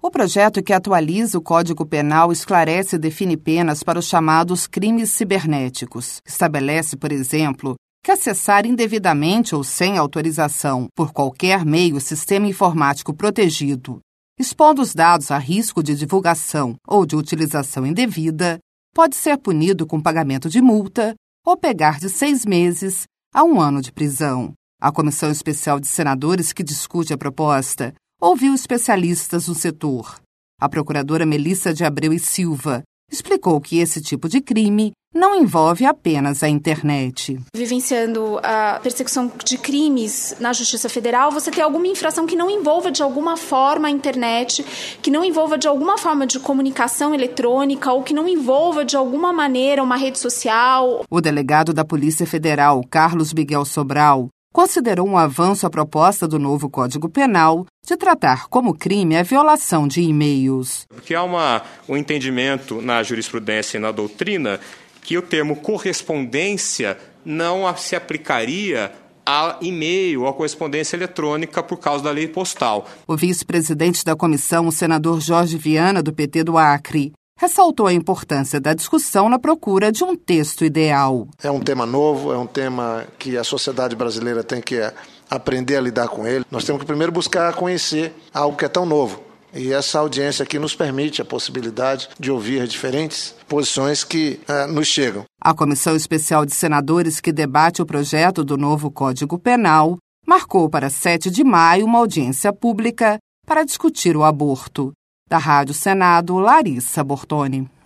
O projeto que atualiza o Código Penal esclarece e define penas para os chamados crimes cibernéticos. Estabelece, por exemplo, que acessar indevidamente ou sem autorização por qualquer meio sistema informático protegido, expondo os dados a risco de divulgação ou de utilização indevida, pode ser punido com pagamento de multa ou pegar de 6 meses a 1 ano de prisão. A Comissão Especial de Senadores que discute a proposta ouviu especialistas no setor. A procuradora Melissa de Abreu e Silva explicou que esse tipo de crime não envolve apenas a internet. Vivenciando a persecução de crimes na Justiça Federal, você tem alguma infração que não envolva de alguma forma a internet, que não envolva de alguma forma de comunicação eletrônica ou que não envolva de alguma maneira uma rede social. O delegado da Polícia Federal, Carlos Miguel Sobral, considerou um avanço a proposta do novo Código Penal de tratar como crime a violação de e-mails. Porque há um entendimento na jurisprudência e na doutrina que o termo correspondência não se aplicaria a e-mail ou a correspondência eletrônica por causa da lei postal. O vice-presidente da comissão, o senador Jorge Viana, do PT do Acre, ressaltou a importância da discussão na procura de um texto ideal. É um tema novo, é um tema que a sociedade brasileira tem que aprender a lidar com ele. Nós temos que primeiro buscar conhecer algo que é tão novo. E essa audiência aqui nos permite a possibilidade de ouvir diferentes posições que nos chegam. A Comissão Especial de Senadores que debate o projeto do novo Código Penal marcou para 7 de maio uma audiência pública para discutir o aborto. Da Rádio Senado, Larissa Bortoni.